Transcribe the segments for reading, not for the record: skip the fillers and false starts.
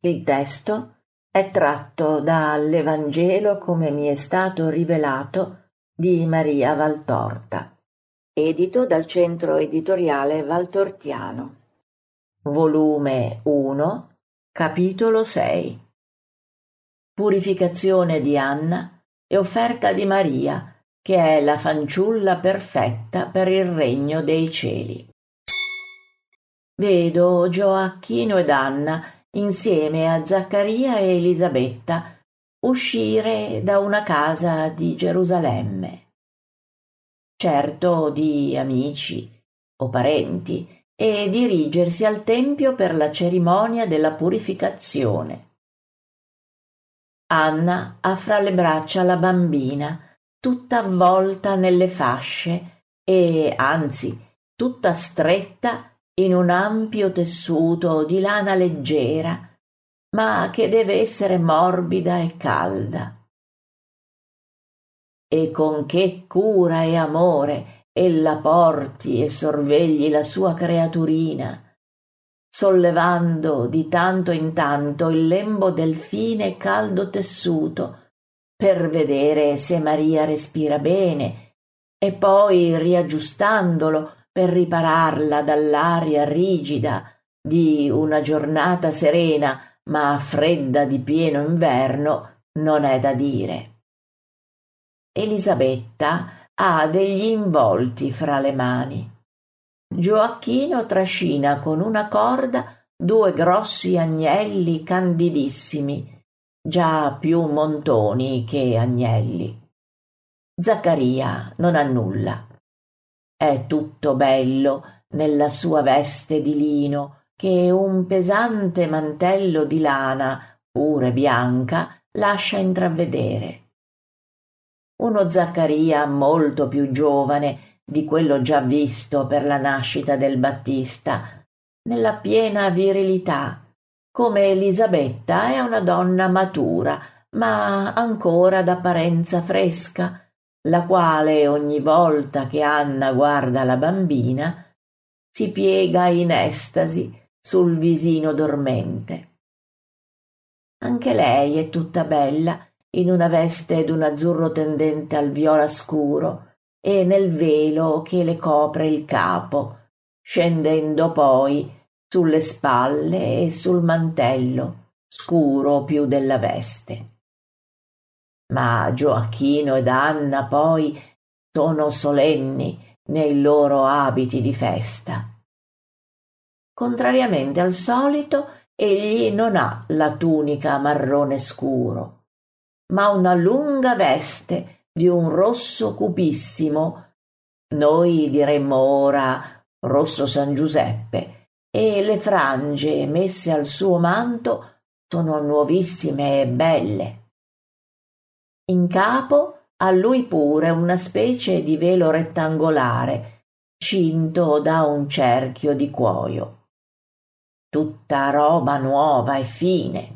Il testo è tratto dall'Evangelo come mi è stato rivelato di Maria Valtorta, edito dal Centro Editoriale Valtortiano. Volume 1, capitolo 6. Purificazione di Anna e offerta di Maria, che è la fanciulla perfetta per il regno dei cieli. Vedo Gioacchino ed Anna insieme a Zaccaria e Elisabetta uscire da una casa di Gerusalemme. Certo di amici o parenti, e dirigersi al tempio per la cerimonia della purificazione. Anna ha fra le braccia la bambina, tutta avvolta nelle fasce e, anzi, tutta stretta in un ampio tessuto di lana leggera, ma che deve essere morbida e calda. E con che cura e amore ella porti e sorvegli la sua creaturina, sollevando di tanto in tanto il lembo del fine e caldo tessuto per vedere se Maria respira bene e poi riaggiustandolo per ripararla dall'aria rigida di una giornata serena ma fredda di pieno inverno, non è da dire. Elisabetta ha degli involti fra le mani. Gioacchino trascina con una corda 2 grossi agnelli candidissimi, già più montoni che agnelli. Zaccaria non ha nulla. È tutto bello nella sua veste di lino che un pesante mantello di lana, pure bianca, lascia intravedere. Uno Zaccaria molto più giovane di quello già visto per la nascita del Battista, nella piena virilità, come Elisabetta è una donna matura, ma ancora d'apparenza fresca, la quale ogni volta che Anna guarda la bambina si piega in estasi sul visino dormente. Anche lei è tutta bella, in una veste d'un azzurro tendente al viola scuro e nel velo che le copre il capo, scendendo poi sulle spalle e sul mantello, scuro più della veste. Ma Gioacchino ed Anna poi sono solenni nei loro abiti di festa. Contrariamente al solito, egli non ha la tunica marrone scuro, ma una lunga veste di un rosso cupissimo, noi diremmo ora rosso San Giuseppe, e le frange messe al suo manto sono nuovissime e belle. In capo ha lui pure una specie di velo rettangolare, cinto da un cerchio di cuoio. Tutta roba nuova e fine.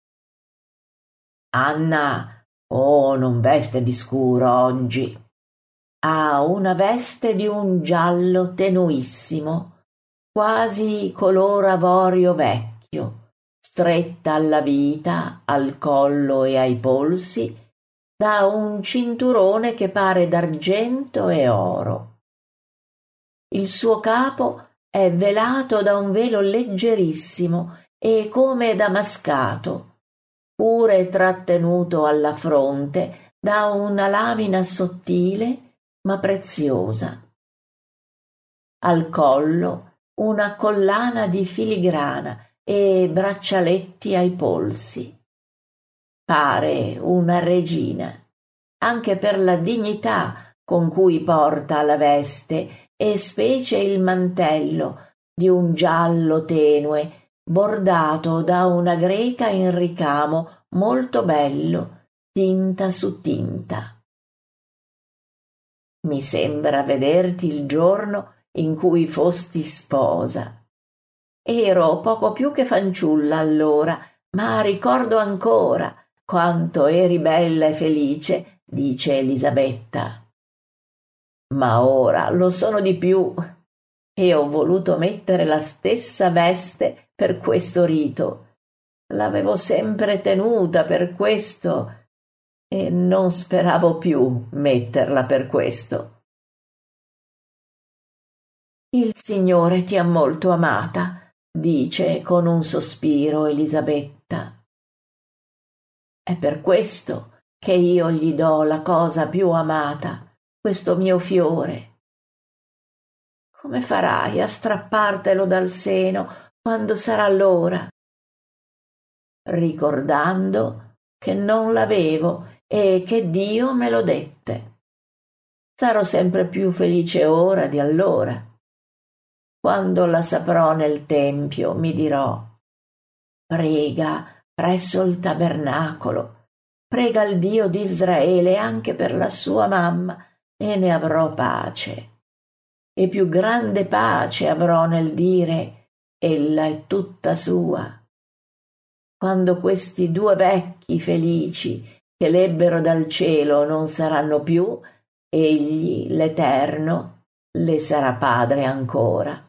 Anna, non veste di scuro oggi. Ha una veste di un giallo tenuissimo, quasi color avorio vecchio, stretta alla vita, al collo e ai polsi, da un cinturone che pare d'argento e oro. Il suo capo è velato da un velo leggerissimo e come damascato, pure trattenuto alla fronte da una lamina sottile ma preziosa. Al collo una collana di filigrana e braccialetti ai polsi. Pare una regina, anche per la dignità con cui porta la veste e specie il mantello di un giallo tenue, bordato da una greca in ricamo molto bello, tinta su tinta. Mi sembra vederti il giorno in cui fosti sposa. Ero poco più che fanciulla allora, ma ricordo ancora quanto eri bella e felice, dice Elisabetta. Ma ora lo sono di più e ho voluto mettere la stessa veste per questo rito. l'avevo sempre tenuta per questo e non speravo più metterla per questo. Il Signore ti ha molto amata, dice con un sospiro Elisabetta. È per questo che io gli do la cosa più amata, questo mio fiore. Come farai a strappartelo dal seno quando sarà l'ora? Ricordando che non l'avevo e che Dio me lo dette. Sarò sempre più felice ora di allora. Quando la saprò nel tempio mi dirò: prega presso il tabernacolo, prega il Dio di Israele anche per la sua mamma e ne avrò pace. E più grande pace avrò nel dire: ella è tutta sua. Quando questi due vecchi felici che l'ebbero dal cielo non saranno più, egli, l'Eterno, le sarà padre ancora.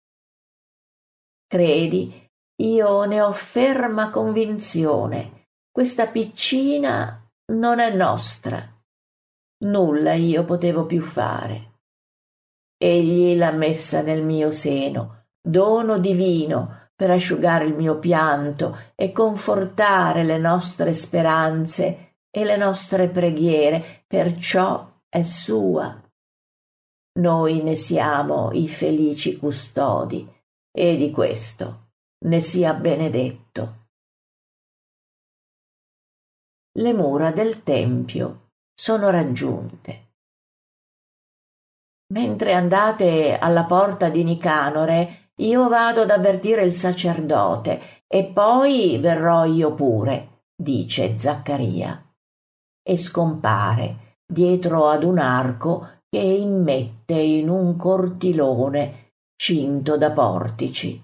Credi, io ne ho ferma convinzione, questa piccina non è nostra. Nulla io potevo più fare. Egli l'ha messa nel mio seno, dono divino per asciugare il mio pianto e confortare le nostre speranze e le nostre preghiere, perciò è sua. Noi ne siamo i felici custodi e di questo ne sia benedetto. Le mura del tempio sono raggiunte. Mentre andate alla porta di Nicanore, io vado ad avvertire il sacerdote e poi verrò io pure, dice Zaccaria, e scompare dietro ad un arco che immette in un cortilone cinto da portici.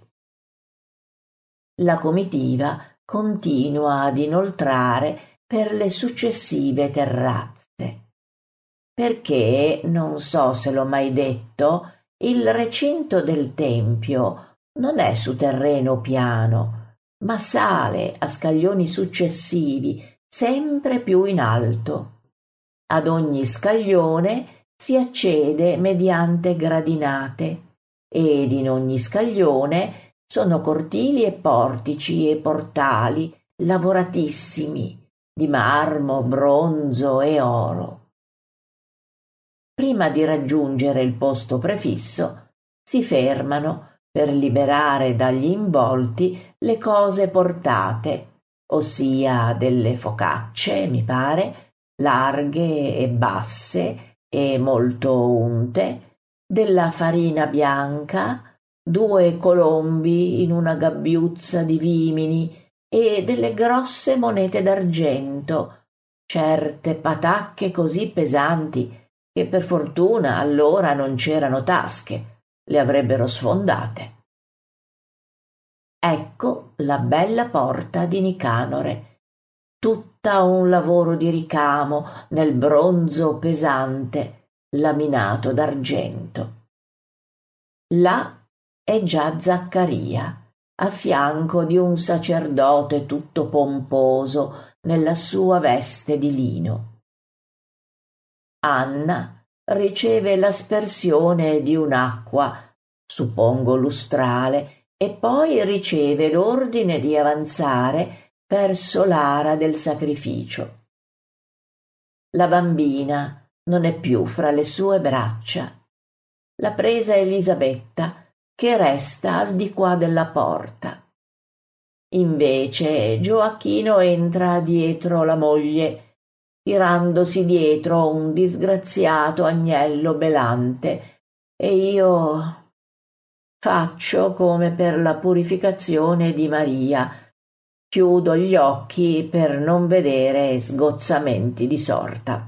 La comitiva continua ad inoltrare per le successive terrazze. Perché, non so se l'ho mai detto, il recinto del tempio non è su terreno piano, ma sale a scaglioni successivi, sempre più in alto. Ad ogni scaglione si accede mediante gradinate, ed in ogni scaglione sono cortili e portici e portali lavoratissimi, di marmo, bronzo e oro. Prima di raggiungere il posto prefisso, si fermano per liberare dagli involti le cose portate, ossia delle focacce, mi pare, larghe e basse e molto unte, della farina bianca, 2 colombi in una gabbiuzza di vimini e delle grosse monete d'argento, certe patacche così pesanti che per fortuna allora non c'erano tasche, le avrebbero sfondate. Ecco la bella porta di Nicanore, tutta un lavoro di ricamo nel bronzo pesante, laminato d'argento. Là è già Zaccaria, a fianco di un sacerdote tutto pomposo nella sua veste di lino. Anna riceve l'aspersione di un'acqua, suppongo lustrale, e poi riceve l'ordine di avanzare verso l'ara del sacrificio. La bambina non è più fra le sue braccia. L'ha presa Elisabetta, che resta al di qua della porta. Invece Gioacchino entra dietro la moglie, tirandosi dietro un disgraziato agnello belante, e io faccio come per la purificazione di Maria, chiudo gli occhi per non vedere sgozzamenti di sorta.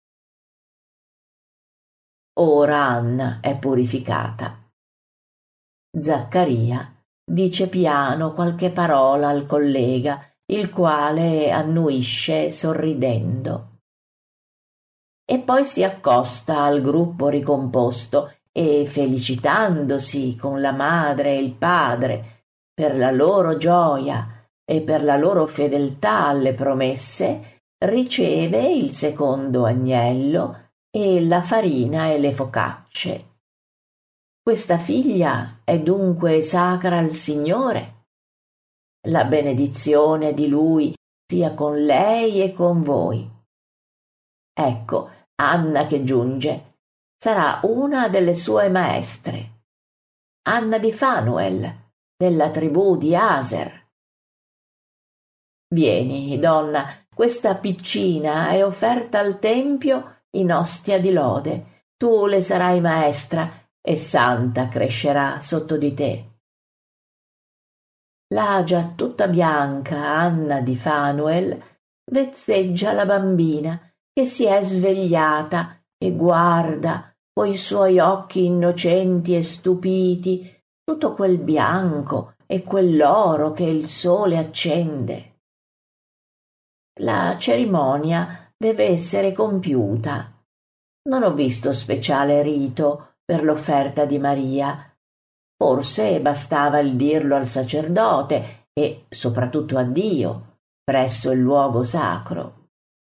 Ora Anna è purificata. Zaccaria dice piano qualche parola al collega, il quale annuisce sorridendo. E poi si accosta al gruppo ricomposto e, felicitandosi con la madre e il padre per la loro gioia e per la loro fedeltà alle promesse riceve il secondo agnello e la farina e le focacce. Questa figlia è dunque sacra al Signore. La benedizione di Lui sia con lei e con voi. Ecco, Anna che giunge sarà una delle sue maestre, Anna di Fanuel, della tribù di Aser. Vieni, donna, questa piccina è offerta al tempio in ostia di lode. Tu le sarai maestra e santa crescerà sotto di te. La già tutta bianca Anna di Fanuel vezzeggia la bambina che si è svegliata e guarda coi suoi occhi innocenti e stupiti tutto quel bianco e quell'oro che il sole accende. La cerimonia deve essere compiuta. Non ho visto speciale rito per l'offerta di Maria. Forse bastava il dirlo al sacerdote e soprattutto a Dio presso il luogo sacro.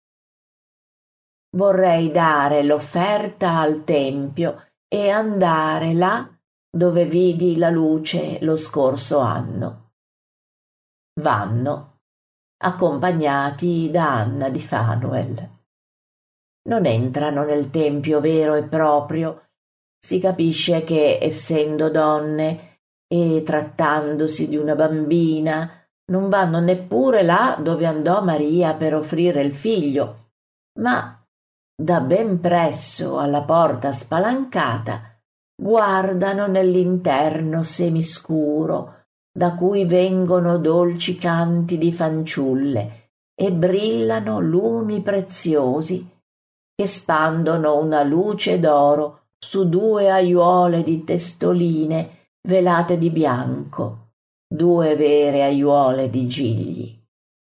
Vorrei dare l'offerta al tempio e andare là dove vidi la luce lo scorso anno. Vanno, accompagnati da Anna di Fanuel. Non entrano nel tempio vero e proprio. Si capisce che, essendo donne e trattandosi di una bambina, non vanno neppure là dove andò Maria per offrire il figlio, ma da ben presso alla porta spalancata guardano nell'interno semiscuro da cui vengono dolci canti di fanciulle e brillano lumi preziosi che spandono una luce d'oro su due aiuole di testoline velate di bianco, due vere aiuole di gigli.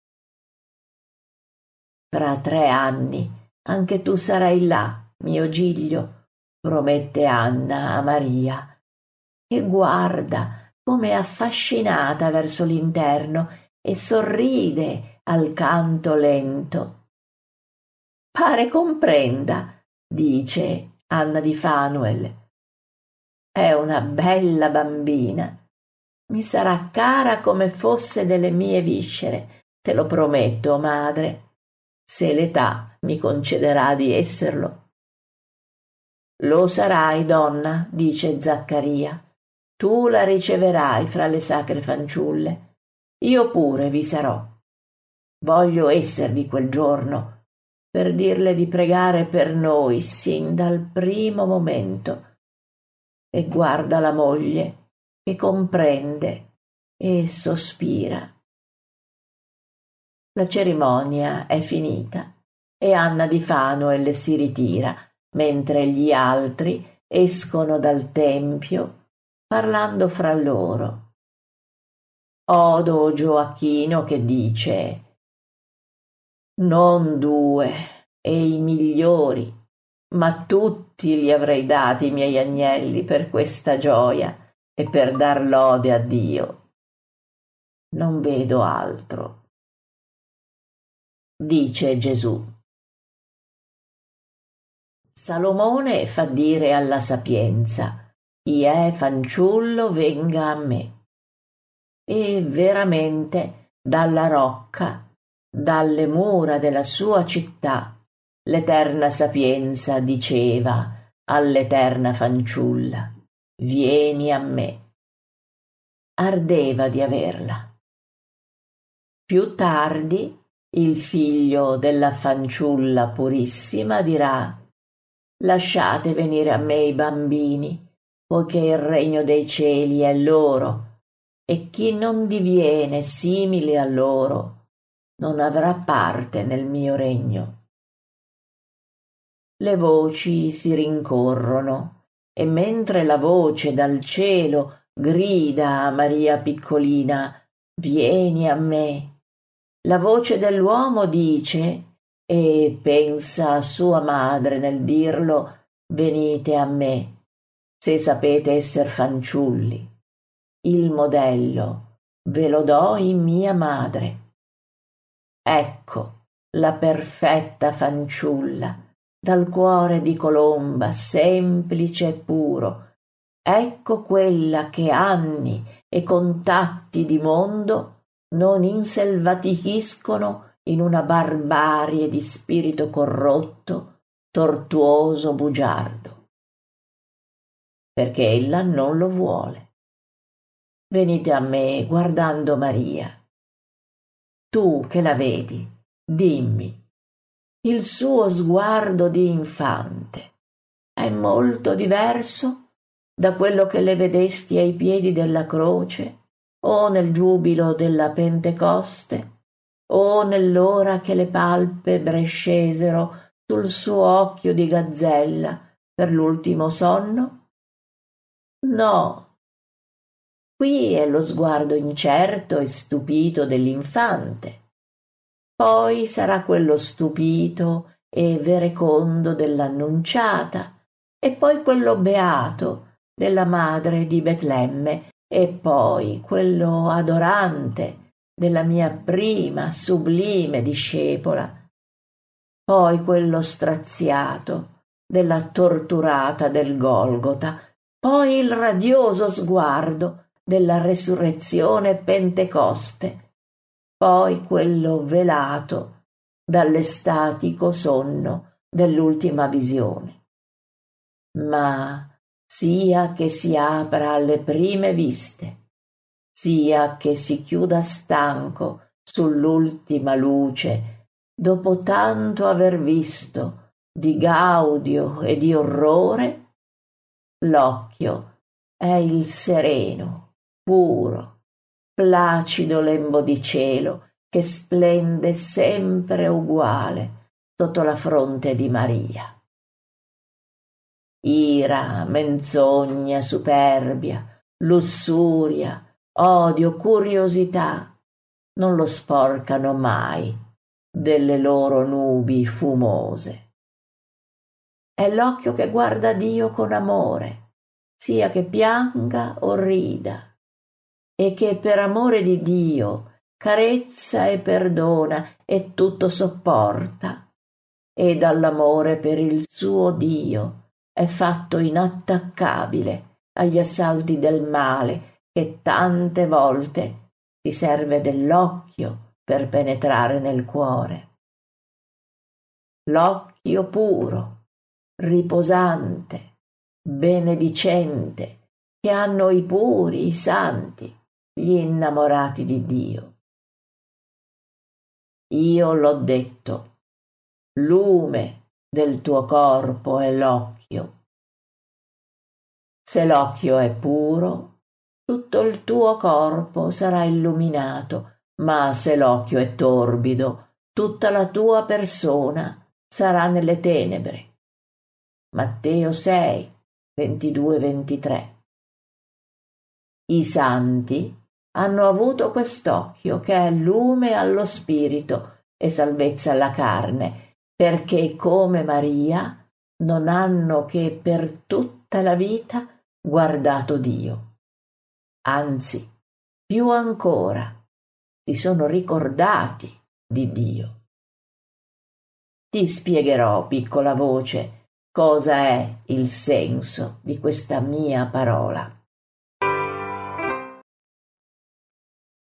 Fra 3 anni anche tu sarai là, mio Giglio, promette Anna a Maria, e guarda come è affascinata verso l'interno e sorride al canto lento. Pare comprenda, dice Anna di Fanuel. È una bella bambina. Mi sarà cara come fosse delle mie viscere, te lo prometto, madre, se l'età mi concederà di esserlo. Lo sarai, donna, dice Zaccaria. Tu la riceverai fra le sacre fanciulle. Io pure vi sarò. Voglio esservi quel giorno per dirle di pregare per noi sin dal primo momento. E guarda la moglie che comprende e sospira. La cerimonia è finita e Anna di Fanuel si ritira, mentre gli altri escono dal tempio parlando fra loro. Odo Gioacchino che dice: «Non 2 e i migliori, ma tutti li avrei dati i miei agnelli per questa gioia e per dar lode a Dio. Non vedo altro». Dice Gesù. Salomone fa dire alla sapienza: chi è fanciullo venga a me. E veramente dalla rocca, dalle mura della sua città, l'eterna sapienza diceva all'eterna fanciulla: vieni a me. Ardeva di averla. Più tardi il figlio della fanciulla purissima dirà: lasciate venire a me i bambini, poiché il regno dei cieli è loro, e chi non diviene simile a loro non avrà parte nel mio regno. Le voci si rincorrono, e mentre la voce dal cielo grida a Maria piccolina: vieni a me, la voce dell'uomo dice, e pensa a sua madre nel dirlo: venite a me, se sapete esser fanciulli. Il modello ve lo do in mia madre. Ecco la perfetta fanciulla, dal cuore di colomba, semplice e puro. Ecco quella che anni e contatti di mondo non inselvatichiscono in una barbarie di spirito corrotto, tortuoso, bugiardo. Perché ella non lo vuole. Venite a me guardando Maria. Tu che la vedi, dimmi, il suo sguardo di infante è molto diverso da quello che le vedesti ai piedi della croce o nel giubilo della Pentecoste o nell'ora che le palpebre scesero sul suo occhio di gazzella per l'ultimo sonno? No. Qui è lo sguardo incerto e stupito dell'infante, poi sarà quello stupito e verecondo dell'Annunciata, e poi quello beato della madre di Betlemme, e poi quello adorante della mia prima sublime discepola, poi quello straziato della torturata del Golgota, poi il radioso sguardo della resurrezione Pentecoste, poi quello velato dall'estatico sonno dell'ultima visione. Ma sia che si apra alle prime viste, sia che si chiuda stanco sull'ultima luce, dopo tanto aver visto di gaudio e di orrore, l'occhio è il sereno, puro, placido lembo di cielo che splende sempre uguale sotto la fronte di Maria. Ira, menzogna, superbia, lussuria, odio, curiosità non lo sporcano mai delle loro nubi fumose. È l'occhio che guarda Dio con amore, sia che pianga o rida, e che per amore di Dio carezza e perdona e tutto sopporta, e dall'amore per il suo Dio è fatto inattaccabile agli assalti del male che tante volte si serve dell'occhio per penetrare nel cuore. L'occhio puro, riposante, benedicente, che hanno i puri, i santi, gli innamorati di Dio. Io l'ho detto, lume del tuo corpo è l'occhio. Se l'occhio è puro, tutto il tuo corpo sarà illuminato, ma se l'occhio è torbido, tutta la tua persona sarà nelle tenebre. Matteo 6, 22-23. I santi hanno avuto quest'occhio che è lume allo spirito e salvezza alla carne, perché come Maria non hanno che per tutta la vita guardato Dio. Anzi, più ancora, si sono ricordati di Dio. Ti spiegherò, piccola voce, cosa è il senso di questa mia parola.